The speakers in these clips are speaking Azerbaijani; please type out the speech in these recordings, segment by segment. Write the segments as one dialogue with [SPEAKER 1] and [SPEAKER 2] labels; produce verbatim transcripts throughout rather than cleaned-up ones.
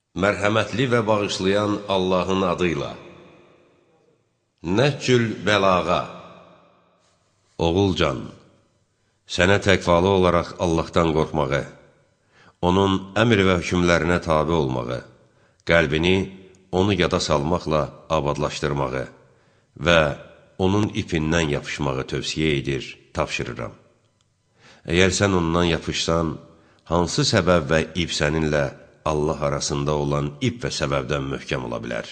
[SPEAKER 1] Mərhəmətli və bağışlayan Allahın adıyla. Nəhcül bəlağa. Oğulcan, sənə təqvalı olaraq Allahdan qorxmağı, onun əmr və hükümlərinə tabi olmağı, qəlbini onu yada salmaqla abadlaşdırmağı və onun ipindən yapışmağı tövsiyə edir, tapşırıram. Əgər sən ondan yapışsan, hansı səbəb və ip səninlə Allah arasında olan ip və səbəbdən möhkəm ola bilər?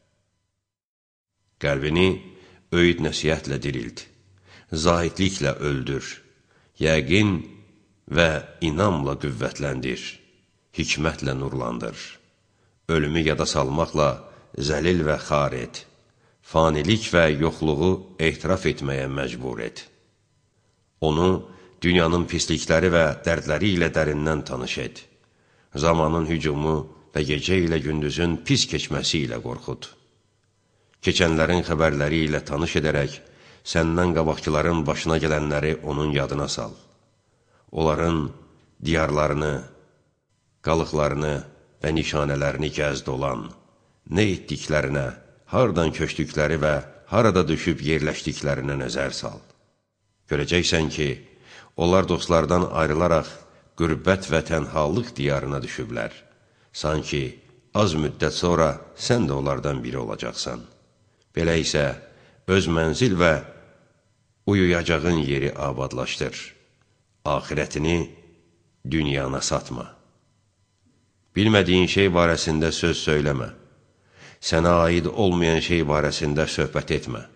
[SPEAKER 1] Qəlbini öyüd nəsiyyətlə dirilt, zahidliklə öldür, yəqin və inamla qüvvətləndir, hikmətlə nurlandır. Ölümü yada salmaqla zəlil və xar et, fanilik və yoxluğu etiraf etməyə məcbur et. Onu dünyanın pislikləri və dərdləri ilə dərindən tanış et. Zamanın hücumu və gecə ilə gündüzün pis keçməsi ilə qorxud. Keçənlərin xəbərləri ilə tanış edərək, səndən qabaqçıların başına gələnləri onun yadına sal. Onların diyarlarını, qalıqlarını və nişanələrini gəzd olan, nə etdiklərinə, hardan köçdükləri və harada düşüb yerləşdiklərinə nəzər sal. Görəcəksən ki, onlar dostlardan ayrılaraq, qürbət və tənhalıq diyarına düşüblər. Sanki az müddət sonra sən də onlardan biri olacaqsan. Belə isə öz mənzil və uyuyacağın yeri abadlaşdır. Axirətini dünyana satma. Bilmədiyin şey barəsində söz söyləmə. Sənə aid olmayan şey barəsində söhbət etmə.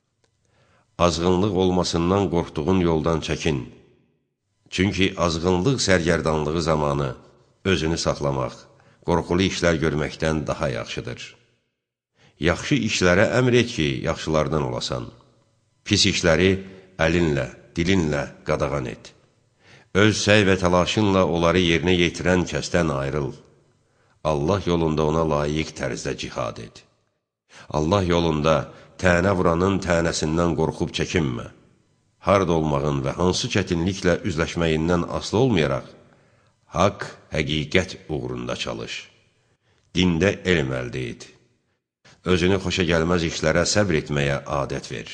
[SPEAKER 1] Azğınlıq olmasından qorxduğun yoldan çəkin. Çünki azğınlıq sərgərdanlığı zamanı özünü saxlamaq, qorxulu işlər görməkdən daha yaxşıdır. Yaxşı işlərə əmr et ki, yaxşılardan olasan. Pis işləri əlinlə, dilinlə qadağan et. Öz səy və təlaşınla onları yerinə yetirən kəsdən ayrıl. Allah yolunda ona layiq tərzdə cihad et. Allah yolunda tənə vuranın tənəsindən qorxub çəkinmə. Harada olmağın və hansı çətinliklə üzləşməyindən asılı olmayaraq, haqq, həqiqət uğrunda çalış. Dində elm əldə et. Özünü xoşa gəlməz işlərə səbr etməyə adət ver.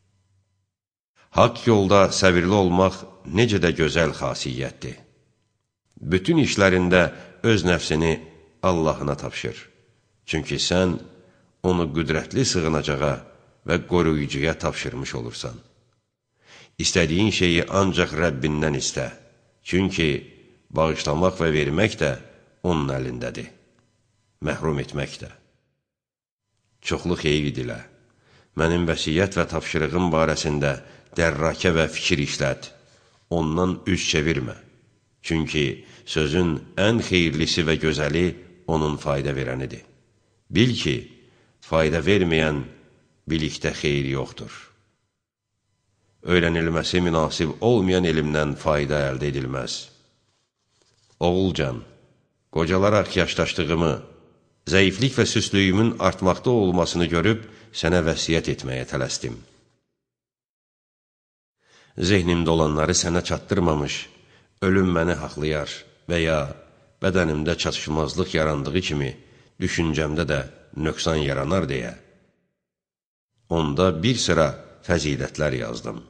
[SPEAKER 1] Haqq yolda səbirli olmaq necə də gözəl xasiyyətdir. Bütün işlərində öz nəfsini Allahına tapşır. Çünki sən onu qüdrətli sığınacağa və qoruyucuya tapşırmış olursan. İstədiyin şeyi ancaq Rəbbindən istə. Çünki bağışlamaq və vermək də onun əlindədir. Məhrum etmək də. Çoxlu xeyir dilə. Mənim vəsiyyət və tapşırığım barəsində dərrakə və fikir işlət. Ondan üz çevirmə. Çünki sözün ən xeyirlisi və gözəli onun fayda verənidir. Bil ki, fayda verməyən bilikdə xeyir yoxdur. Öyrənilməsi münasib olmayan elmdən fayda əldə edilməz. Oğulcan, qocalaraq yaşdaşdığımı, zəiflik və süslüyümün artmaqda olmasını görüb, sənə vəsiyyət etməyə tələsdim. Zehnimdə olanları sənə çatdırmamış, ölüm məni haqlayar və ya bədənimdə çatışmazlıq yarandığı kimi, düşüncəmdə də nöqsan yaranar deyə, onda bir sıra fəzilətlər yazdım.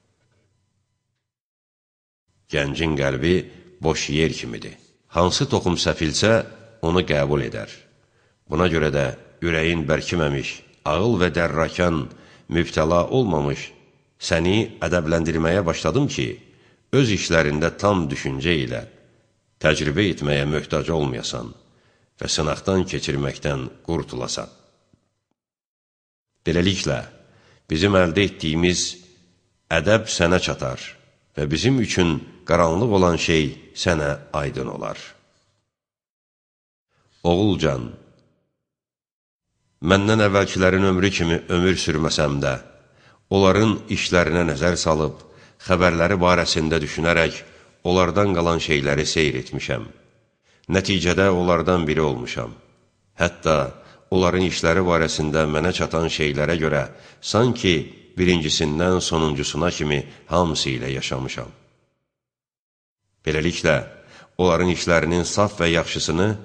[SPEAKER 1] Gəncin qəlbi boş yer kimidir. Hansı toxum səpilsə, onu qəbul edər. Buna görə də ürəyin bərkiməmiş, ağıl və dərrakan, mübtəla olmamış, səni ədəbləndirməyə başladım ki, öz işlərində tam düşüncə ilə təcrübə etməyə möhtac olmayasan və sınaqdan keçirməkdən qurtulasan. Beləliklə, bizim əldə etdiyimiz ədəb sənə çatar və bizim üçün qaranlıq olan şey sənə aydın olar. Oğulcan, məndən əvvəlkilərin ömrü kimi ömür sürməsəm də, onların işlərinə nəzər salıb, xəbərləri barəsində düşünərək, onlardan qalan şeyləri seyr etmişəm. Nəticədə onlardan biri olmuşam. Hətta onların işləri barəsində mənə çatan şeylərə görə sanki birincisindən sonuncusuna kimi hamısı ilə yaşamışam. Beləliklə, onların işlərinin saf və yaxşısını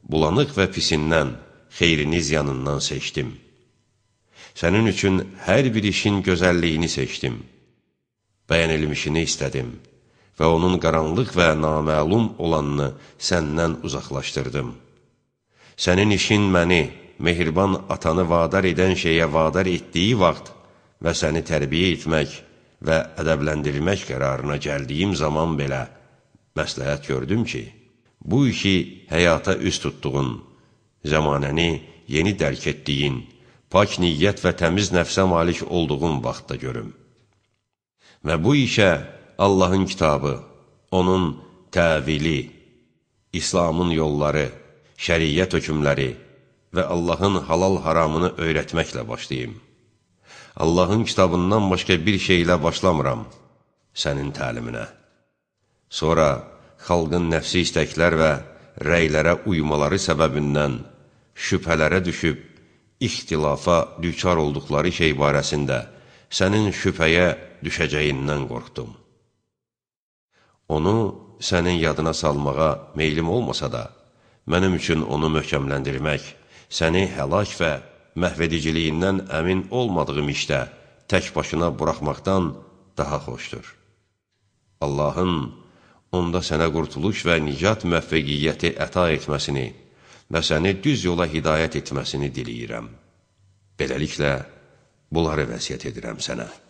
[SPEAKER 1] bulanıq və pisindən, xeyrini ziyanından seçdim. Sənin üçün hər bir işin gözəlliyini seçdim. Bəyənilmişini istədim və onun qaranlıq və naməlum olanını səndən uzaqlaşdırdım. Sənin işin məni, mehriban atanı vadar edən şeyə vadar etdiyi vaxt və səni tərbiyə etmək və ədəbləndirmək qərarına gəldiyim zaman belə məsləhət gördüm ki, bu işi həyata üst tutduğun, zəmanəni yeni dərk etdiyin, pak niyyət və təmiz nəfsə malik olduğun vaxtda görüm. Və bu işə Allahın kitabı, onun təvili, İslamın yolları, şəriyyət hökmləri və Allahın halal haramını öyrətməklə başlayayım. Allahın kitabından başqa bir şeylə başlamıram sənin təliminə. Sonra xalqın nəfsi istəklər və rəylərə uymaları səbəbindən şübhələrə düşüb, ixtilafa düçar olduqları şey barəsində sənin şübhəyə düşəcəyindən qorxdum. Onu sənin yadına salmağa meylim olmasa da, mənim üçün onu möhkəmləndirmək, səni həlak və məhvediciliyindən əmin olmadığım işdə tək başına buraxmaqdan daha xoşdur. Allahın onda sənə qurtuluş və nicat müvəffəqiyyəti əta etməsini və səni düz yola hidayət etməsini diləyirəm. Beləliklə, bunları vəsiyyət edirəm sənə.